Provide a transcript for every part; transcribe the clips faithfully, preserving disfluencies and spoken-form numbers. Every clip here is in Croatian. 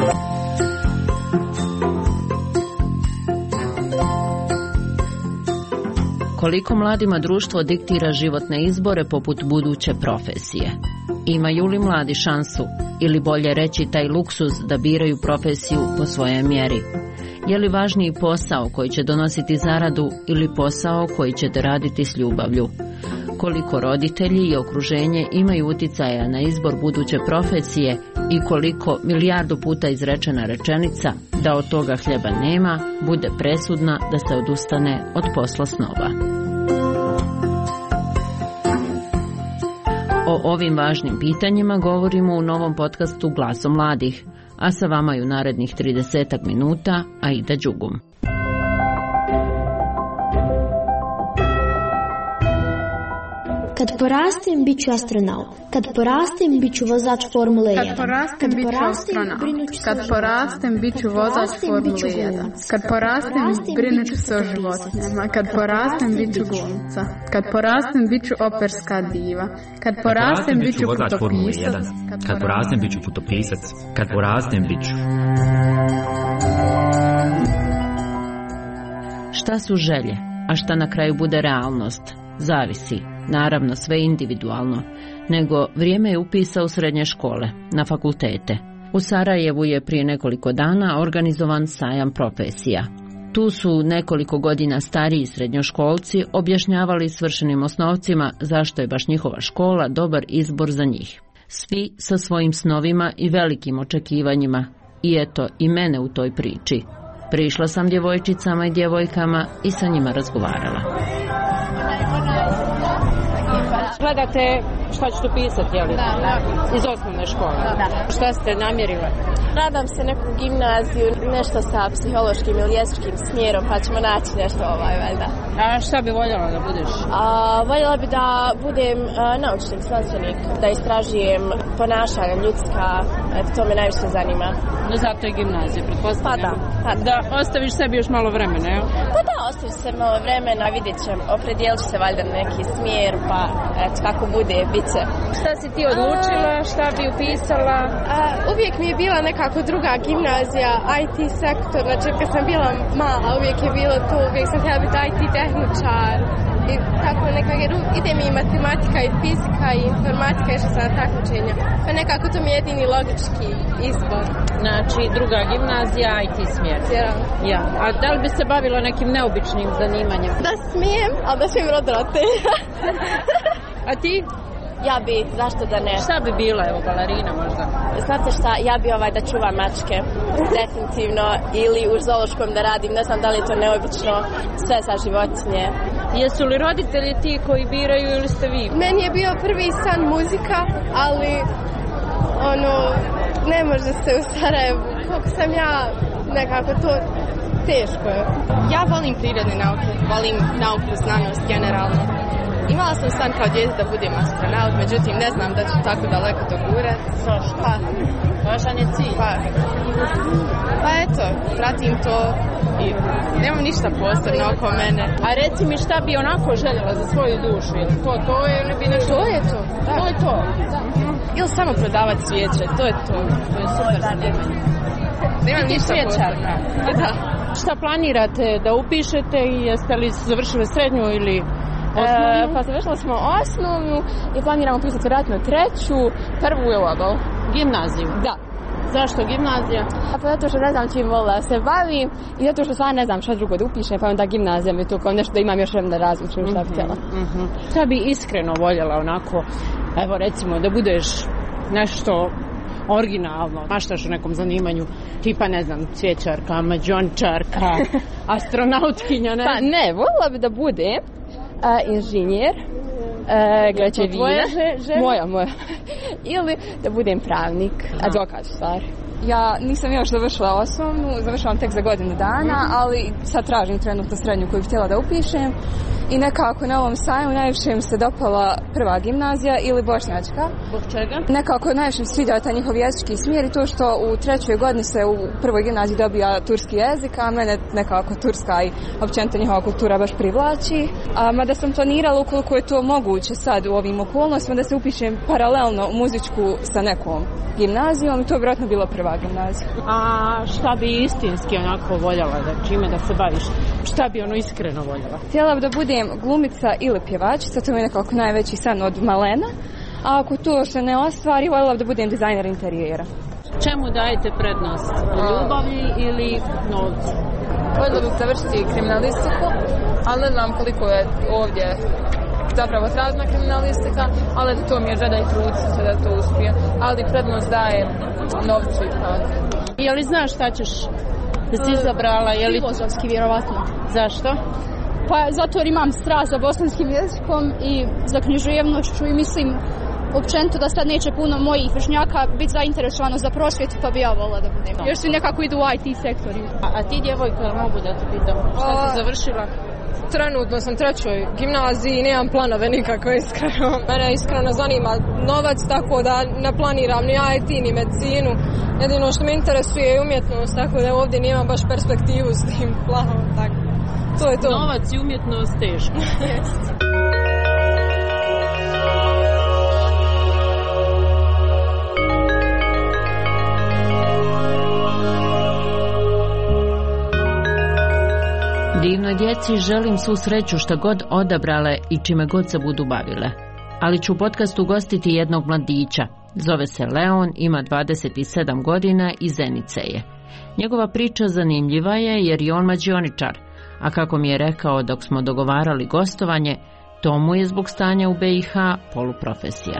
Koliko mladima društvo diktira životne izbore poput buduće profesije? Imaju li mladi šansu, ili bolje reći taj luksuz da biraju profesiju po svojoj mjeri? Je li važniji posao koji će donositi zaradu ili posao koji ćete raditi s ljubavlju? Koliko roditelji i okruženje imaju utjecaja na izbor buduće profesije i koliko milijardu puta izrečena rečenica da od toga hljeba nema bude presudna da se odustane od posla snova. O ovim važnim pitanjima govorimo u novom podcastu Glasom mladih, a sa vama je u narednih tridesetak minuta Aida Đugum. Kad porastem, bit ću astronaut. Kad porastem, bit ću vozač Formule jedan. Kad porastem, bit ću astronaut. Kad porastem, bit ću vozač Formule jedan. Kad porastem, brinut ću se o životinjama. Kad porastem, bit ću glumica. Kad porastem, bit ću operska diva. Kad porastem, bit ću putopisac. Kad porastem, bit ću putopisac. Kad porastem, bit ću... Šta su želje, a šta na kraju bude realnost? Zavisi. Naravno, sve individualno, nego vrijeme je upisa u srednje škole, na fakultete. U Sarajevu je prije nekoliko dana organizovan sajam profesija. Tu su nekoliko godina stariji srednjoškolci objašnjavali svršenim osnovcima zašto je baš njihova škola dobar izbor za njih. Svi sa svojim snovima i velikim očekivanjima, i eto i mene u toj priči. Prišla sam djevojčicama i djevojkama i sa njima razgovarala. Gledate šta ćete pisati, jel? Da, da. Iz osnovne škole? Da. Šta ste namjerile? Nadam se neku gimnaziju, nešto sa psihološkim ili jezičkim smjerom, pa ćemo naći nešto ovaj, valjda. A šta bi voljela da budeš? A, voljela bi da budem a, naučnik, znanstvenik, da istražujem ponašanja ljudska, eto, to me najviše zanima. No zato je gimnazija, pretpostavljam. Pa da, pa da. Da ostaviš sebi još malo vremena, jel? Pa da, ostaviš se malo vremena, vidjet ćem, opredijelit ću se valjda na neki smjer, pa eto, kako bude, bit će. Šta si ti odlučila, šta bi upisala? A, uvijek mi je bila nekako druga gimnazija, I T sektor, znači kad sam bila mala uvijek je bilo to, uvijek sam htjela biti I T tehničar i tako nekako, jer ide mi i matematika i fizika i informatika, išla sam na takmičenja, pa nekako to mi je jedini logički izbor. Znači druga gimnazija, I T smjer. Ja. Ja. A da li bi se bavila nekim neobičnim zanimanjem? Da smijem, ali da smijem rodrotelja. A ti? Ja bi, zašto da ne? Šta bi bila, evo, balerina možda? Znate šta, ja bi ovaj da čuvam mačke, definitivno, ili u zoološkom da radim, ne znam da li je to neobično, sve za životinje. Jesu li roditelji ti koji biraju ili ste vi? Meni je bio prvi san muzika, ali ono, ne može se u Sarajevu, koliko sam ja nekako to teško je. Ja volim prirodne nauke, volim nauku, znanost generalno. Imala sam san kao dijete da budem astronaut, međutim ne znam da ću tako daleko to gurat. Pa, važan je cilj. Pa, pa eto, pratim to i nemam ništa posebno oko mene. A reci mi šta bi onako željela za svoju dušu, je to to ili bi nešto? To je to, da. To je to? Da. Ili samo prodavati cvijeće, to je to. To je super zanimanje. Nemam ništa posebno. Pa da. Šta planirate da upišete i jeste li završili srednju ili... E, pa završila smo osnovnu i planiramo pisati vjerojatno treću, prvu je ovo. Gimnaziju? Da. Zašto gimnazija? A pa zato što ne znam čim volila da se bavim i zato što stvarno ne znam šta drugo da upišem, pa onda gimnazija mi je tu kao nešto da imam još vremena da različim šta bi htjela. Mm-hmm. Šta bi iskreno voljela onako, evo recimo da budeš nešto originalno, maštaš o nekom zanimanju, tipa ne znam, cvjećarka, mađončarka, astronautkinja, ne? Pa ne, voljela bi da budem Uh, inženjer, uh, građevina, moja, moja, ili da budem pravnik, advokat u stvari. Ja nisam još završila osnovnu, završavam tek za godinu dana, ali sad tražim trenutno srednju koju bih htjela da upišem i nekako na ovom sajmu najviše mi se dopala prva gimnazija ili bošnjačka. Zbog čega? Nekako najviše mi se sviđa taj njihov jezički smjer i to što u trećoj godini se u prvoj gimnaziji dobija turski jezik, a mene nekako turska i općenito njihova kultura baš privlači. A, mada sam planirala ukoliko je to moguće sad u ovim okolnostima da se upišem paralelno muzičku sa nekom gimnazijom i to je vjerojatno bilo prva prva gimnazija. A šta bi istinski onako voljela, da čime da se baviš? Šta bi ono iskreno voljela? Htjela bi da budem glumica ili pjevačica, to mi je nekako najveći san od malena. A ako to se ne ostvari, voljela bi da budem dizajner interijera. Čemu dajete prednost? Ljubavi ili novcu? Voljela bih završiti kriminalistiku, ali ne znam koliko je ovdje zapravo tražna kriminalistika, ali to mi je želja i trud se da to uspije. Ali prednost daje novcu i tako. Je li znaš šta ćeš da si izabrala? Je li... Filozofski, vjerovatno. Zašto? Pa zato jer imam strast za bosanskim jezikom i za književnošću i mislim općenito da sad neće puno mojih vršnjaka biti zainteresovano za prosvjetu, pa bi ja volila da budem. Još svi nekako idu u I T sektor. A, a ti djevojka, mogu da te pitam, šta si završila? Trenutno sam trećoj gimnaziji i nemam planove nikako iskreno. Mene iskreno zanima novac, tako da ne planiram ni I T ni medicinu. Jedino što me interesuje je umjetnost, tako da ovdje nemam baš perspektivu s tim planom. Tako. To je to. Novac i umjetnost teško. Jest. Divnoj djeci želim svu sreću šta god odabrale i čime god se budu bavile. Ali ću u podcastu ugostiti jednog mladića. Zove se Leon, ima dvadeset sedam godina i Zenice je. Njegova priča zanimljiva je jer je on mađioničar, a kako mi je rekao dok smo dogovarali gostovanje, to mu je zbog stanja u B i H poluprofesija.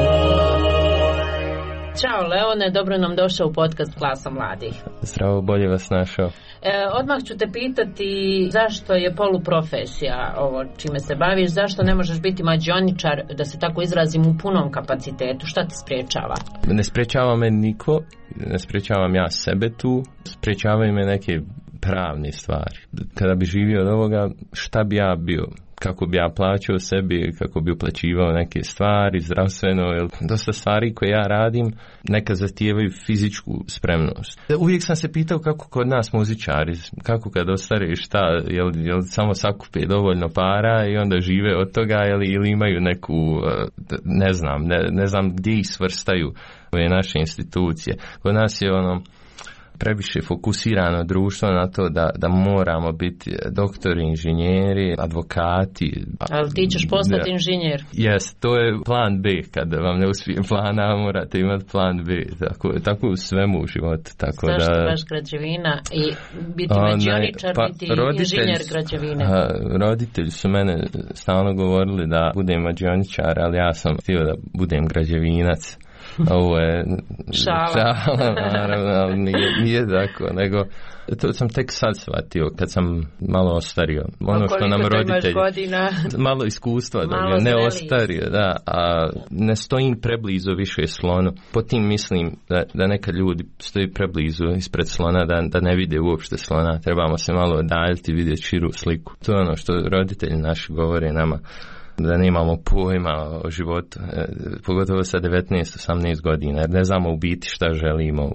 Ćao Leone, dobro nam došao u podcast Glasa mladih. Zdravo, bolje vas našao. E, odmah ću te pitati zašto je poluprofesija ovo čime se baviš, zašto ne možeš biti mađioničar, da se tako izrazim, u punom kapacitetu, šta te sprečava? Ne sprečava me niko, ne sprečavam ja sebe tu, sprečavaju me neke pravne stvari. Kada bi živio od ovoga, šta bi ja bio? Kako bi ja plaćao sebi, kako bi uplaćivao neke stvari, zdravstveno, jer dosta stvari koje ja radim neka zahtijevaju fizičku spremnost. Uvijek sam se pitao kako kod nas muzičari, kako kad ostare šta, jel, jel samo sakupe dovoljno para i onda žive od toga, jel, ili imaju neku, ne znam, ne, ne znam gdje ih svrstaju ove naše institucije. Kod nas je ono previše fokusirano društvo na to da, da moramo biti doktori, inženjeri, advokati. Ali ti ćeš postati inženjer? Jes, to je plan B. Kada vam ne uspije plan A, morate imati plan B. Tako, tako u svemu u životu. Tako zašto da, baš građevina i biti mađioničar, pa, biti inženjer građevine? A, roditelji su mene stalno govorili da budem mađioničar, ali ja sam htio da budem građevinac. Ovo je šala, šala naravno, ali nije, nije tako, nego to sam tek sad shvatio kad sam malo ostario. Ono što nam roditelji, malo iskustva, malo da, ne ostario, da, a ne stojim preblizu više slonu. Po tim mislim da, da neka ljudi stoji preblizu ispred slona, da, da ne vide uopšte slona. Trebamo se malo odaljiti, vidjeti širu sliku. To je ono što roditelji naši govore nama, da nemamo pojma o životu, pogotovo sa devetnaest osamnaest godina, jer ne znamo u biti šta želimo.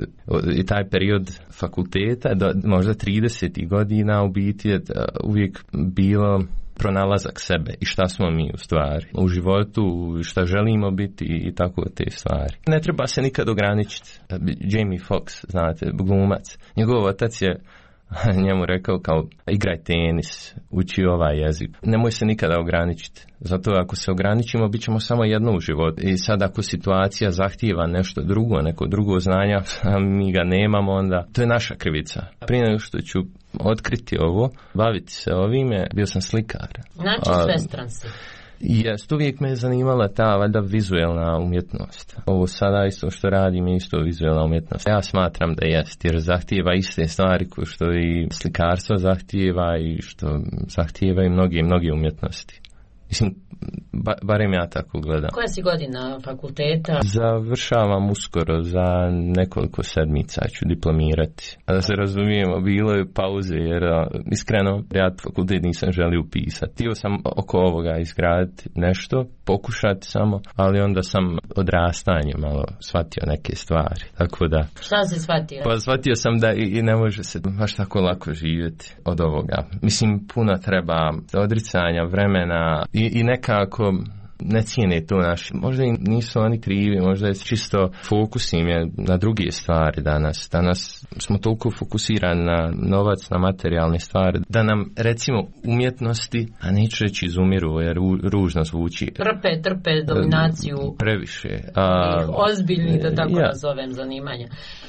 I taj period fakulteta, do, možda trideset godina, u biti je uvijek bilo pronalazak sebe i šta smo mi u stvari u životu, šta želimo biti i tako te stvari. Ne treba se nikad ograničiti. Jamie Foxx, znate, glumac, njegov otac je njemu rekao kao igraj tenis, uči ovaj jezik. Nemoj se nikada ograničiti. Zato ako se ograničimo, bit ćemo samo jedno u životu. I sad ako situacija zahtijeva nešto drugo, neko drugo znanja, a mi ga nemamo, onda to je naša krivica. Prije nego što ću otkriti ovo, baviti se ovime, bio sam slikar. Znači svestran si. Jest, uvijek me je zanimala ta valjda vizuelna umjetnost. Ovo sada isto što radim je isto vizuelna umjetnost. Ja smatram da jest, jer zahtijeva iste stvari koje što i slikarstvo zahtijeva i što zahtijeva i mnoge, mnoge umjetnosti. Mislim, ba, barem ja tako gledam. Koja si godina fakulteta? Završavam uskoro, za nekoliko sedmica ću diplomirati. A da se razumijemo, bilo je pauze jer iskreno ja fakultet nisam želio upisati. Htio sam oko ovoga izgraditi nešto, pokušati samo, ali onda sam odrastanje malo shvatio neke stvari. Tako da... Šta si shvatio? Pa shvatio sam da i, i ne može se baš tako lako živjeti od ovoga. Mislim, puno treba odricanja, vremena i, i nekako ne cijene to naši. Možda i nisu oni krivi, možda je čisto fokus im je na druge stvari danas. Danas smo toliko fokusirani na novac, na materijalne stvari, da nam recimo umjetnosti, a neću reći izumiru jer ružno zvuči. Trpe, trpe dominaciju. Previše. A, ozbiljni, da tako ja. nazovem, zanimanja.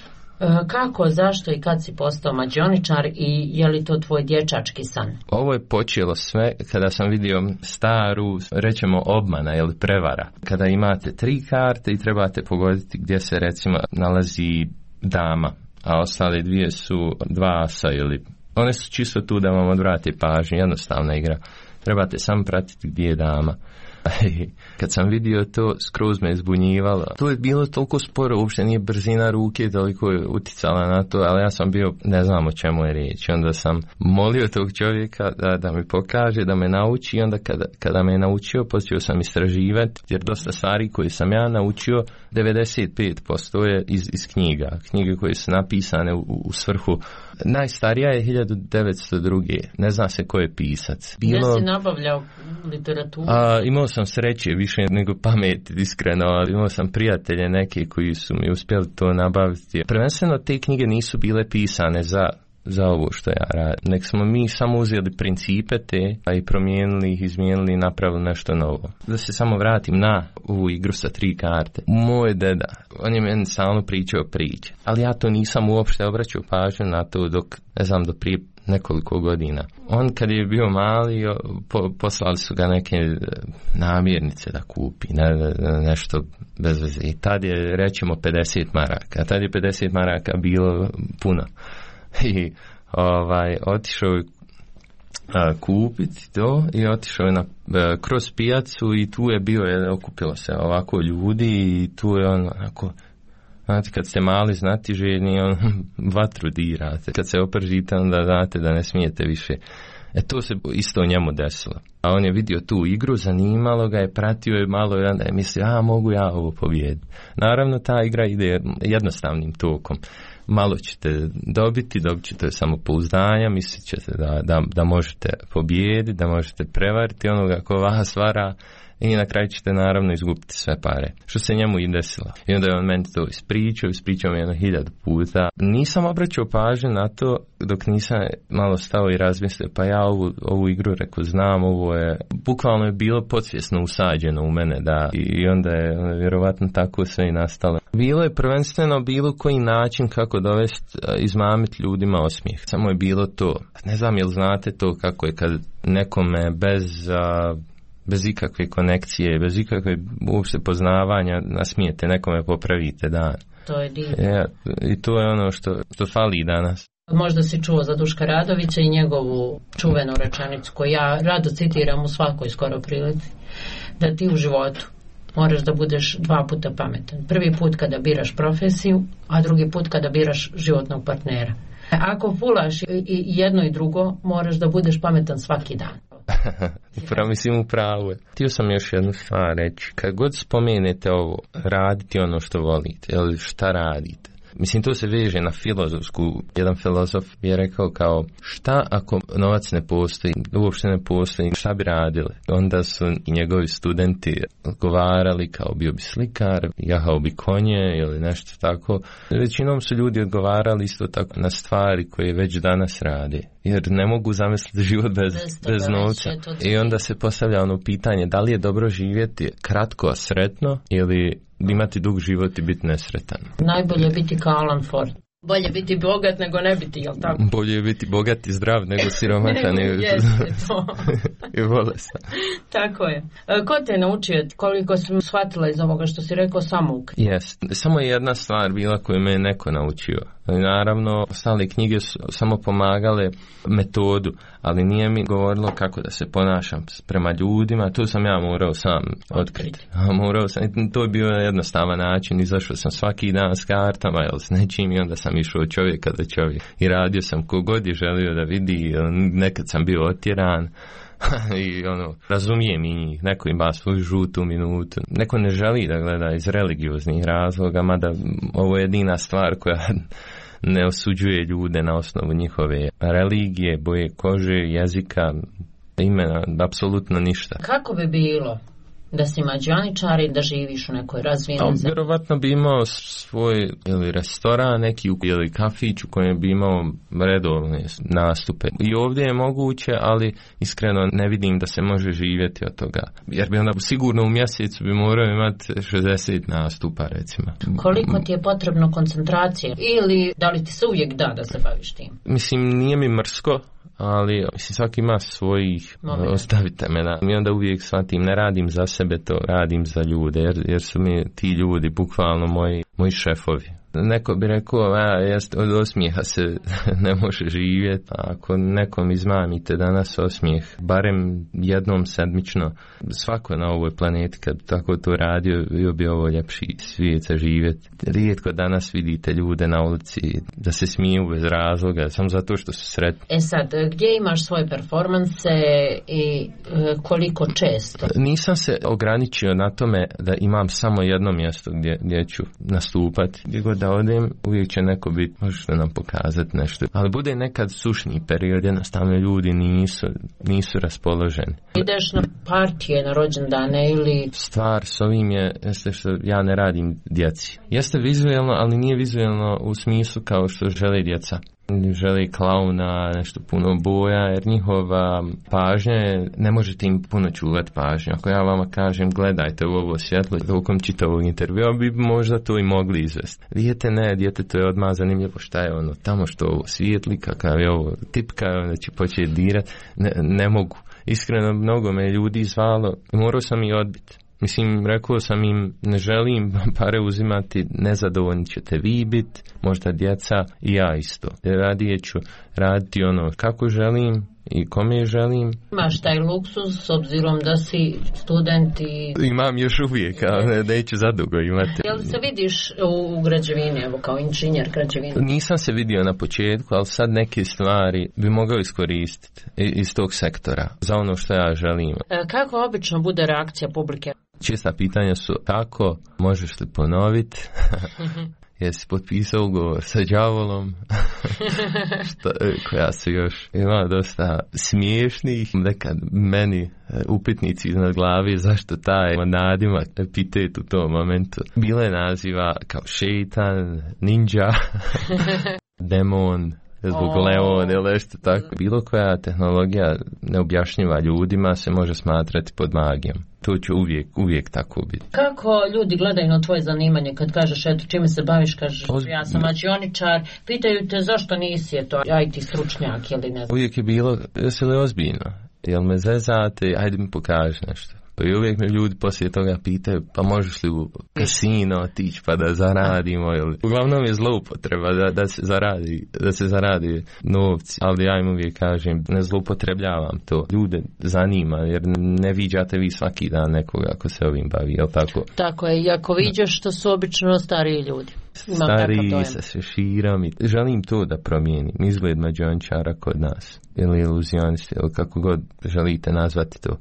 Kako, zašto i kad si postao mađioničar i je li to tvoj dječački san? Ovo je počelo sve kada sam vidio staru, rećemo obmana ili prevara. Kada imate tri karte i trebate pogoditi gdje se recimo nalazi dama, a ostale dvije su dva asa ili... One su čisto tu da vam odvrate pažnju, jednostavna igra. Trebate samo pratiti gdje je dama. Kad sam vidio to, skroz me zbunjivalo. To je bilo toliko sporo, uopšte nije brzina ruke toliko je uticala na to, ali ja sam bio, ne znam o čemu je riječ. Onda sam molio tog čovjeka da, da mi pokaže, da me nauči i onda kada, kada me je naučio, počeo sam istraživati, jer dosta stvari koje sam ja naučio, devedeset pet posto je iz, iz knjiga. Knjige koje su napisane u, u svrhu. Najstarija je hiljadu devetsto druge. Ne zna se ko je pisac. Bilo... Gdje si nabavljao literaturu? A, imao sam sreće više nego pameti, iskreno. Imao sam prijatelje neke koji su mi uspjeli to nabaviti. Prvenstveno te knjige nisu bile pisane za, za ovo što ja radim. Nek smo mi samo uzeli principe te, a i promijenili ih, izmijenili i napravili nešto novo. Da se samo vratim na ovu igru sa tri karte. Moj deda, on je meni stalno pričao priče, ali ja to nisam uopšte obraćao pažnju na to dok, ne znam, do prije nekoliko godina. On kad je bio mali, po, poslali su ga neke namirnice da kupi, ne, ne, nešto bez veze. I tad je, rećemo, pedeset maraka. A tad je pedeset maraka bilo puno. I ovaj, otišao je a, kupiti to i otišao je na, a, kroz pijacu i tu je bio, je, okupilo se ovako ljudi i tu je on onako, znate, kad ste mali znati željni, on vatru dirate. Kad se opržite, onda znate da ne smijete više. E to se isto njemu desilo. A on je vidio tu igru, zanimalo ga je, pratio je malo i onda je mislio, a mogu ja ovo pobijediti. Naravno, ta igra ide jednostavnim tokom. Malo ćete dobiti, dobit ćete samopouzdanja, mislit ćete da, da, da možete pobijediti, da možete prevariti onoga ko vas vara i na kraju ćete naravno izgubiti sve pare. Što se njemu i desilo. I onda je on meni to ispričao, ispričao mi jedno hiljadu puta. Nisam obraćao pažnju na to dok nisam malo stao i razmislio, pa ja ovu, ovu igru rekao znam, ovo je, bukvalno je bilo podsvjesno usađeno u mene, da, i onda je vjerovatno tako sve i nastalo. Bilo je prvenstveno bilo koji način kako dovesti, izmamiti ljudima osmijeh. Samo je bilo to. Ne znam jel znate to kako je kad nekome bez... A, bez ikakve konekcije, bez ikakve uopšte poznavanja nasmijete nekome, popravite dan. To je divno. Ja, i to je ono što, što fali danas. Možda si čuo za Duška Radovića i njegovu čuvenu rečenicu koju ja rado citiram u svakoj skoro prilici, da ti u životu moraš da budeš dva puta pametan. Prvi put kada biraš profesiju, a drugi put kada biraš životnog partnera. Ako fulaš i jedno i drugo, moraš da budeš pametan svaki dan. Upravo, mislim, upravo je. Htio sam još jednu stvar reći. Kad god spomenete ovo, raditi ono što volite, ili šta radite, mislim, to se veže na filozofsku. Jedan filozof je rekao kao, šta ako novac ne postoji, uopšte ne postoji, šta bi radili? Onda su i njegovi studenti odgovarali kao bio bi slikar, jahao bi konje ili nešto tako. Većinom su ljudi odgovarali isto tako na stvari koje već danas rade. Jer ne mogu zamisliti život bez, bez, bez novca. I onda se postavlja ono pitanje, da li je dobro živjeti kratko, a sretno, ili imati dug život i biti nesretan. Najbolje biti kao Alan Ford. Bolje biti bogat nego ne biti, jel tako? Bolje je biti bogat i zdrav nego siromašan i, jeste to. i bolestan. Tako je. Ko te je naučio, koliko sam shvatila iz ovoga što si rekao, samouk? Jes. Samo je jedna stvar bila koju me je neko naučio. Naravno, ostale knjige su samo pomagale metodu, ali nije mi govorilo kako da se ponašam prema ljudima, to sam ja morao sam otkriti. Morao sam, to je bio jednostavan način, izašao sam svaki dan s kartama ili s nečim i onda sam išao od čovjeka do čovjeka. I radio sam kogod je želio da vidi, nekad sam bio otjeran, i ono, razumijem i njih, neko ima svoju žutu minutu, neko ne želi da gleda iz religioznih razloga, mada ovo je jedina stvar koja ne osuđuje ljude na osnovu njihove religije, boje kože, jezika, imena, apsolutno ništa. Kako bi bilo da si mađioničar i da živiš u nekoj razvijenoj zemlji? Vjerovatno bi imao svoj ili restoran, neki ili kafić u kojem bi imao redovne nastupe. I ovdje je moguće, ali iskreno ne vidim da se može živjeti od toga. Jer bi onda sigurno u mjesecu bi morao imati šezdeset nastupa, recimo. Koliko ti je potrebno koncentracije? Ili da li ti se uvijek da da se baviš tim? Mislim, nije mi mrsko, ali mislim, svaki ima svojih, Moment. Ostavite me na. I onda uvijek shvatim, ne radim za sebe, to radim za ljude, jer, jer su mi ti ljudi bukvalno moji, moji šefovi. Neko bi rekao, a, jest, od osmijeha se ne može živjeti. Ako nekom izmamite danas osmijeh, barem jednom sedmično, svako na ovoj planeti kad tako to radio, bio bi ovo ljepši svijet za živjeti. Rijetko danas vidite ljude na ulici da se smiju bez razloga, samo zato što su sretni. E sad, gdje imaš svoje performanse i e, koliko često? Nisam se ograničio na tome da imam samo jedno mjesto gdje, gdje ću nastupati. Gdje god da odem, uvijek će neko biti, možete nam pokazati nešto. Ali bude nekad sušni period, jednostavno ljudi nisu, nisu raspoloženi. Ideš na partije, na rođendane ili... Stvar s ovim je, jeste što ja ne radim djeci. Jeste vizuelno, ali nije vizuelno u smislu kao što žele djeca. Žele klauna, nešto puno boja, jer njihova pažnja je, ne možete im puno čuvati pažnju. Ako ja vama kažem, gledajte u ovo svjetlo, tokom čitavog intervjua bi možda to i mogli izvesti. Dijete ne, dijete to je odmah zanimljivo šta je ono, tamo što ovo svijetli, kakav je ovo tipka, onda će početi dirati, ne, ne mogu. Iskreno, mnogo me ljudi zvalo i morao sam i odbiti. Mislim, rekao sam im, ne želim pare uzimati, nezadovoljni ćete vi biti, možda djeca i ja isto. Radije ću raditi ono kako želim i kome želim. Imaš taj luksuz s obzirom da si student i... Imam još uvijek, ali neću zadugo imati. Jel se vidiš u, u građevini, evo kao inženjer građevine? Nisam se vidio na početku, ali sad neke stvari bi mogao iskoristiti iz tog sektora za ono što ja želim. E, kako obično bude reakcija publike? Česta pitanja su kako, možeš li ponoviti, jesi potpisao ugovor sa đavolom, što, koja su još ima dosta smiješnih, nekad meni upitnici iznad glavi zašto taj nadimak epitet u tom momentu. Bile naziva kao šeitan, ninja, demon, zbog oh. Leon ili nešto tako. Bilo koja tehnologija neobjašnjiva ljudima se može smatrati pod magijom. To će uvijek, uvijek tako biti. Kako ljudi gledaju na tvoje zanimanje kad kažeš eto čime se baviš, kažeš Oz... ja sam mađioničar, pitaju te zašto nisi eto I T stručnjak ili ne znam. Uvijek je bilo, jesi li ozbiljno? Jel me zezate, ajde mi pokaži nešto. Pa i uvijek me ljudi poslije toga pitaju, pa možeš li u kasino otići pa da zaradimo, ili... Uglavnom je zloupotreba da, da se zaradi, da se zaradi novci, ali ja im uvijek kažem, ne zloupotrebljavam to. Ljude zanima, jer ne viđate vi svaki dan nekoga ako se ovim bavi, jel tako? Tako je, i ako viđaš što su obično stariji ljudi. Stariji sa šeširom i želim to da promijenim, izgled mađioničara kod nas, ili iluzionisti, ili kako god želite nazvati to.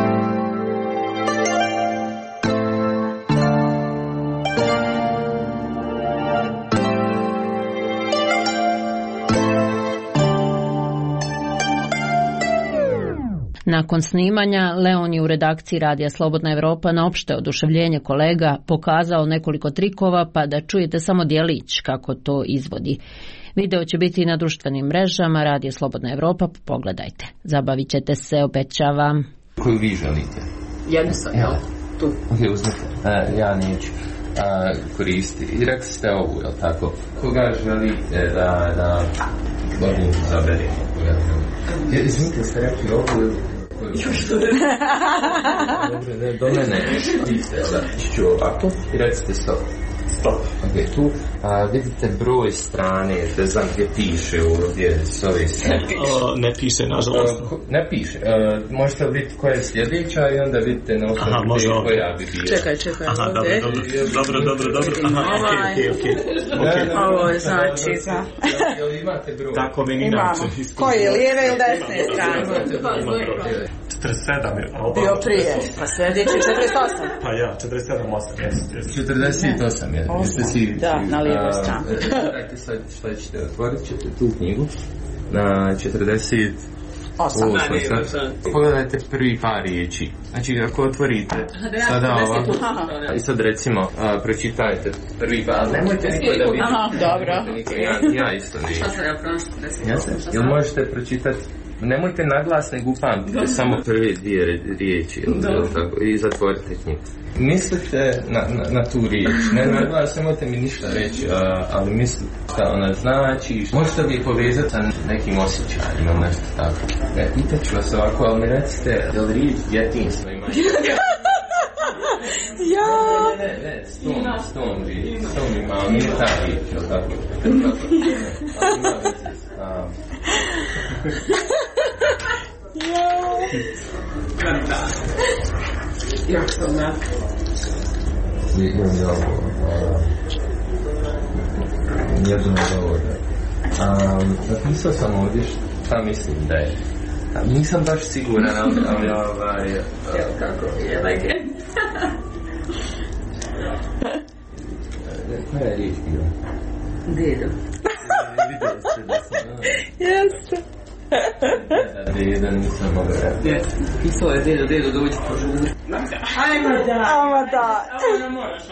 Nakon snimanja, Leon je u redakciji Radija Slobodna Evropa na opšte oduševljenje kolega pokazao nekoliko trikova, pa da čujete samo djelić kako to izvodi. Video će biti na društvenim mrežama Radija Slobodna Evropa, pogledajte. Zabavit ćete se, obećavam. Koju vi želite? Jednu sam, jel? Tu. Ok, uzmite. Uh, ja neću uh, koristiti. I rekli ste ovu, jel tako? Koga želite da, da godinu zaberemo? Izmite, ste rekli ovu ili... Još to je. Dobro, ne, do mene. Vidite, da, ću ovako i recite stop. Stop. Ok, tu a, vidite broj strane, ne znam gdje piše ovdje s ove strane. O, ne piše, nažalost. Uh, ne piše. Uh, možete vidjeti koja je sljedeća i onda vidite na osnovu gdje koja bi bila. Čekaj, čekaj. Aha, dobro, dobro, dobro, dobro, dobro. Aha, ok, ok, ok. Ovo je znači za... Jel imate broj? Tako meni inače. Koje, lijeve ili desne strane? četrdeset sedam je. Bio prije. Pa sljedeći četrdeset osam. Pa ja, četrdeset sedam, osam, jesu. četrdeset osam je. Da, na lijevoj strani. Šta ćete otvoriti? Ćete tu knjigu na četrdeset Osam. Osam. Pogledajte prvi par riječi. Znači, ako otvorite sada ovako, i sad recimo, a, pročitajte prvi par, nemojte niko da vidite. Aha, dobro. Ja, ja isto vidim. Ja se, jel možete pročitati? Nemojte naglas, nego upamtite samo prve dvije riječi tako, i zatvorite knjigu. Mislite na, na, na tu riječ, ne naglas, nemojte mi ništa reći, a, ali mislite šta ona znači, možete li je povezati sa nekim osjećajima, nešto tako. Ne, pitat ću vas ovako, ali mi recite, je li riječ djetinjstvo ima? Ja! Ne, ne, ne, s tom, s tom riječ, s tom ima, ali nije ta riječ, jel tako? Ali ima veze, a... Jak to onak? Imam ovo, jedno dovoljno. Napisao sam ovdje šta mislim da je. Nisam baš siguran, ali, ali ovaj... Evo kako je, like. Koja je riječ bila? Dedo. Vidjeli ste da sam... Jeste. Dedo nisam mogao reći. Pisao je dedo, dedo, dođi požuri. Ajmo da. Ajmo da. Ajmo da moraš.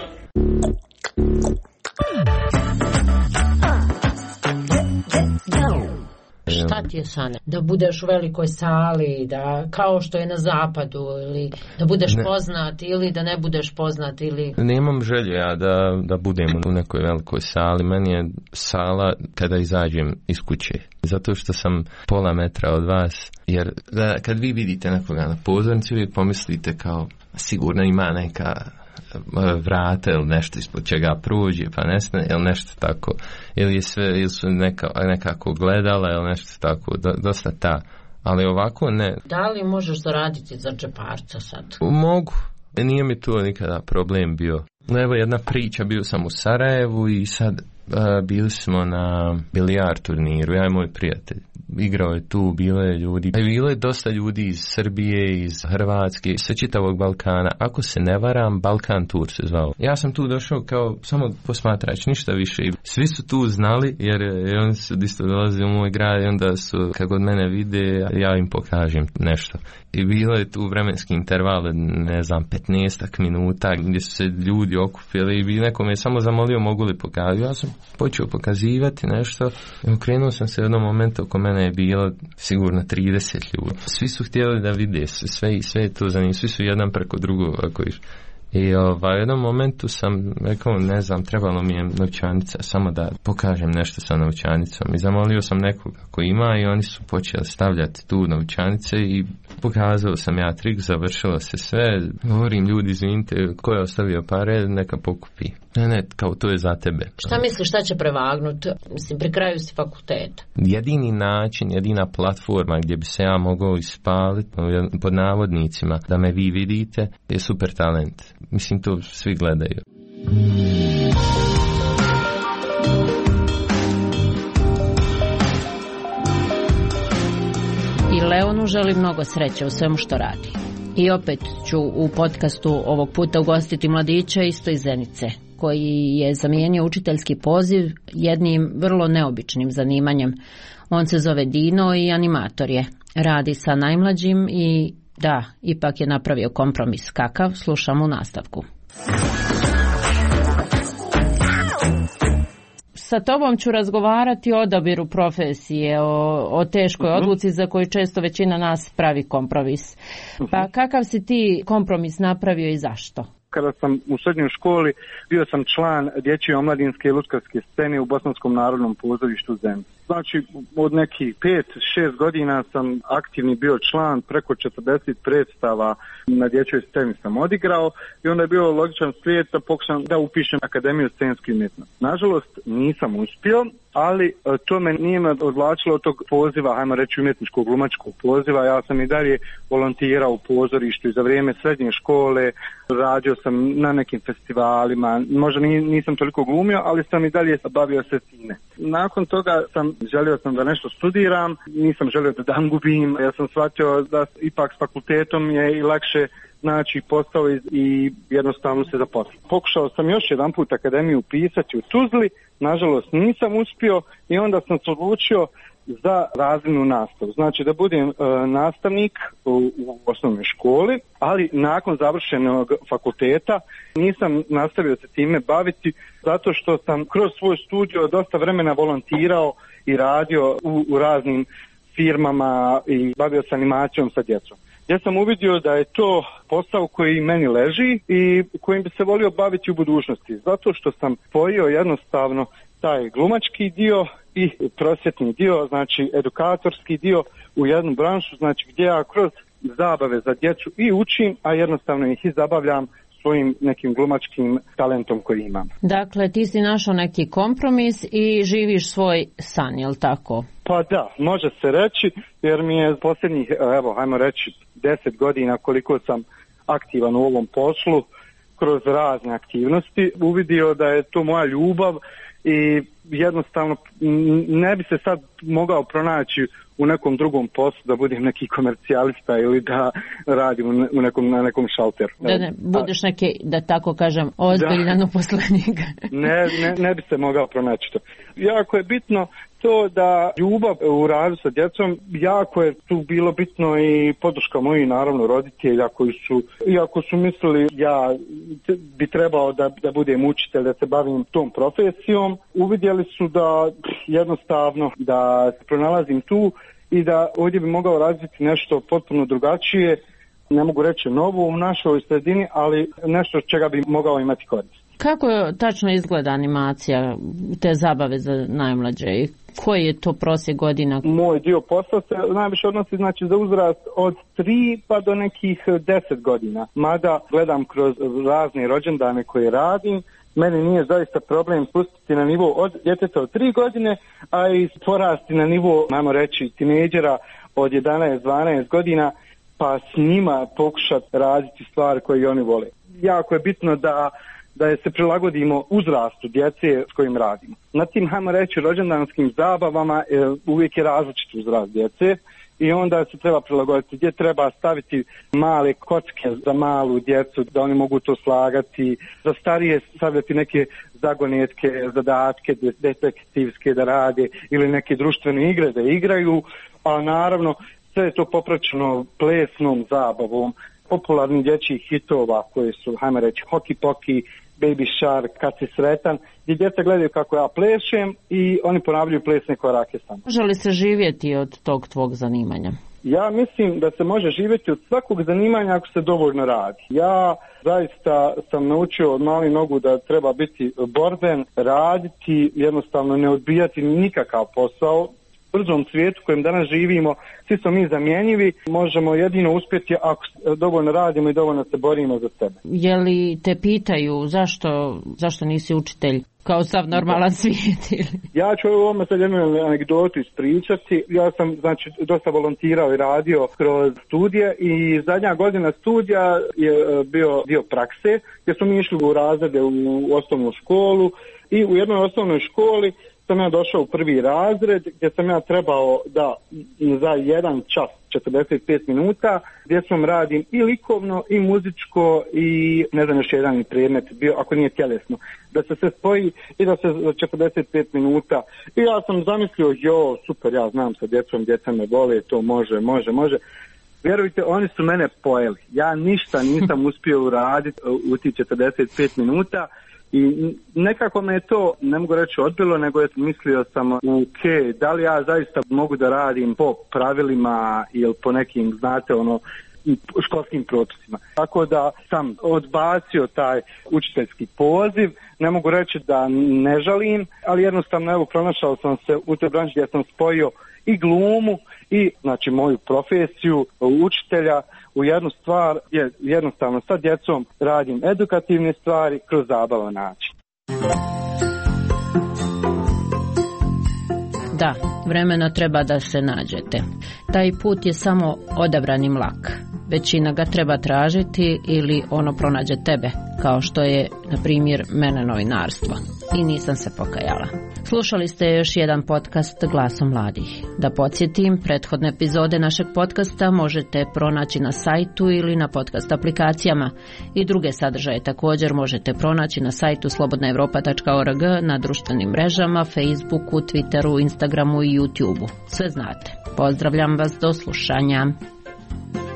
Šta ti je sane? Da budeš u velikoj sali, da kao što je na zapadu, ili da budeš ne. poznat, ili da ne budeš poznat, ili... Nemam želju ja da, da budem u nekoj velikoj sali. Meni je sala kada izađem iz kuće. Zato što sam pola metra od vas. Jer da, kad vi vidite nekoga na pozornici, uvijek pomislite kao sigurno ima neka vrata ili nešto ispod čega prođe, pa nesne, ili nešto tako, ili, je sve, ili su neka, nekako gledala, ili nešto tako, do, dosta ta, ali ovako ne. Da li možeš zaraditi za džeparca sad? Mogu, nije mi to nikada problem bio. Evo jedna priča, bio sam u Sarajevu i sad uh, bili smo na bilijar turniru, ja i moj prijatelj. Igrao je tu, bilo je ljudi. Bilo je dosta ljudi iz Srbije, iz Hrvatske, sa čitavog Balkana. Ako se ne varam, Balkan Tour se zvao. Ja sam tu došao kao samo posmatrač, ništa više. Svi su tu znali, jer oni su isto dolazili u moj grad i onda su, kako od mene vide, ja im pokažem nešto. I bilo je tu vremenski interval, ne znam, petnaestak minuta, gdje su se ljudi okupili i bi neko me samo zamolio mogu li pokazati. Ja sam počeo pokazivati nešto i okrenuo sam se u jednom momentu, oko mene je bilo sigurno trideset ljudi. Svi su htjeli da vide sve i sve je to za njih, svi su jedan preko drugog ako iš. I ovaj, u jednom momentu sam rekao, ne znam, trebalo mi je novčanica, samo da pokažem nešto sa novčanicom. I zamolio sam nekoga ko ima i oni su počeli stavljati tu novčanice i pokazao sam ja trik, završilo se sve. Govorim, ljudi, izvinite, ko je ostavio pare, neka pokupi. Ne, ne, kao to je za tebe. Šta misliš, šta će prevagnuti? Mislim, pri kraju si fakulteta. Jedini način, jedina platforma gdje bi se ja mogao ispaliti, pod navodnicima, da me vi vidite, je Super talent. Mislim, to svi gledaju. I Leonu želi mnogo sreće u svemu što radi. I opet ću u podcastu ovog puta ugostiti mladića isto iz Zenice, koji je zamijenio učiteljski poziv jednim vrlo neobičnim zanimanjem. On se zove Dino i animator je. Radi sa najmlađim i da, ipak je napravio kompromis. Kakav? Slušam u nastavku. Sa tobom ću razgovarati o odabiru profesije, o, o teškoj odluci za koju često većina nas pravi kompromis. Pa kakav si ti kompromis napravio i zašto? Kada sam u srednjoj školi bio sam član dječje omladinske i lutkarske scene u Bosanskom narodnom pozorištu Zenica. Znači od nekih pet šest godina sam aktivni bio član, preko četrdeset predstava na dječjoj sceni sam odigrao i onda je bio logičan slijed da pokušam da upišem Akademiju scenske umjetnosti. Nažalost nisam uspio, ali to me nije me odvlačilo od tog poziva, hajmo reći umjetničkog glumačkog poziva. Ja sam i dalje volontirao u pozorištu i za vrijeme srednje škole radio sam na nekim festivalima, možda nisam toliko glumio, ali sam i dalje bavio se time. Nakon toga sam želio sam da nešto studiram, nisam želio da dan gubim, ja sam shvatio da ipak s fakultetom je i lakše znači posao i jednostavno se zaposlio. Pokušao sam još jedan put akademiju upisati u Tuzli, nažalost nisam uspio i onda sam se odlučio za razrednu nastavu. Znači da budem e, nastavnik u, u osnovnoj školi, ali nakon završenog fakulteta nisam nastavio se time baviti zato što sam kroz svoj studio dosta vremena volontirao i radio u, u raznim firmama i bavio se animacijom sa djecom. Ja sam uvidio da je to posao koji meni leži i kojim bi se volio baviti u budućnosti. Zato što sam spojio jednostavno taj glumački dio i prosvjetni dio, znači edukatorski dio u jednu branšu, znači gdje ja kroz zabave za djecu i učim, a jednostavno ih i zabavljam svojim nekim glumačkim talentom koji imam. Dakle, ti si našao neki kompromis i živiš svoj san, je li tako? Pa da, može se reći, jer mi je posljednjih, evo, hajmo reći, deset godina koliko sam aktivan u ovom poslu, kroz razne aktivnosti, uvidio da je to moja ljubav i jednostavno ne bi se sad mogao pronaći u nekom drugom poslu da budem neki komercijalista ili da radim u nekom, na nekom šalteru. Da ne budeš neki, da tako kažem, ozbiljan uposlenik. ne, ne, ne bi se mogao pronaći to. Jako je bitno to da ljubav u radu sa djecom, jako je tu bilo bitno i podrška mojih naravno roditelja koji su, iako su mislili ja bi trebao da, da budem učitelj, da se bavim tom profesijom, uvidjeli su da jednostavno da se pronalazim tu i da ovdje bi mogao razviti nešto potpuno drugačije, ne mogu reći novo u našoj sredini, ali nešto čega bi mogao imati korist. Kako tačno izgleda animacija, te zabave za najmlađe i koji je to prosjek godina? Moj dio posla se najviše odnosi znači za uzrast od tri pa do nekih deset godina. Mada gledam kroz razne rođendane koje radim, meni nije zaista problem spustiti na nivo od djeteta od tri godine, a i porasti na nivo, ajmo reći, tinejdžera od jedanaest dvanaest godina, pa s njima pokušati raditi stvari koje oni vole. Jako je bitno da da se prilagodimo uzrastu djece s kojim radimo. Na tim, hajmo reći, rođendanskim zabavama e, uvijek je različit uzrast djece i onda se treba prilagoditi gdje treba staviti male kocke za malu djecu da oni mogu to slagati, za starije stavljati neke zagonetke, zadatke detektivske da rade ili neke društvene igre da igraju, a naravno sve je to popraćeno plesnom zabavom, popularnih dječjih hitova koji su, hajmo reći, Hoki Poki, Baby Shark, Kad si sretan, gdje djeca gledaju kako ja plešem i oni ponavljaju plesne korake samo. Može li se živjeti od tog tvog zanimanja? Ja mislim da se može živjeti od svakog zanimanja ako se dovoljno radi. Ja zaista sam naučio od malih nogu da treba biti borben, raditi, jednostavno ne odbijati nikakav posao. U brzom svijetu u kojem danas živimo, svi smo mi zamjenjivi, možemo jedino uspjeti ako dovoljno radimo i dovoljno se borimo za sebe. Je li te pitaju zašto, zašto nisi učitelj kao sav normalan svijet? Ja ću u ovome sad jednu anegdotu ispričati. Ja sam znači dosta volontirao i radio kroz studije i zadnja godina studija je bio dio prakse gdje smo mi išli u razrede u osnovnu školu i u jednoj osnovnoj školi sam ja došao u prvi razred gdje sam ja trebao da za jedan čas četrdeset pet minuta gdje sam radim i likovno i muzičko i ne znam još jedan predmet bio ako nije tjelesno da se sve spoji i da se za četrdeset pet minuta i ja sam zamislio jo super ja znam sa djecom, djeca me vole, to može, može, može. Vjerujte, oni su mene pojeli. Ja ništa nisam uspio uraditi u tih četrdeset pet minuta. I nekako me je to, ne mogu reći odbilo, nego je mislio sam ok, da li ja zaista mogu da radim po pravilima ili po nekim, znate, ono, školskim propisima. Tako da sam odbacio taj učiteljski poziv, ne mogu reći da ne žalim, ali jednostavno evo pronašao sam se u toj branši gdje sam spojio i glumu i znači moju profesiju učitelja u jednu stvar, je jednostavno sa djecom radim edukativne stvari kroz zabavan način. Da, vremena treba da se nađete. Taj put je samo odabrani mlak. Većina ga treba tražiti ili ono pronađe tebe, kao što je, na primjer, mene novinarstvo. i nisam se pokajala. Slušali ste još jedan podcast Glasom mladih. Da podsjetim, prethodne epizode našeg podcasta možete pronaći na sajtu ili na podcast aplikacijama i druge sadržaje također možete pronaći na sajtu slobodna europa tačka org, na društvenim mrežama, Facebooku, Twitteru, Instagramu i YouTubeu. Sve znate. Pozdravljam vas, do slušanja.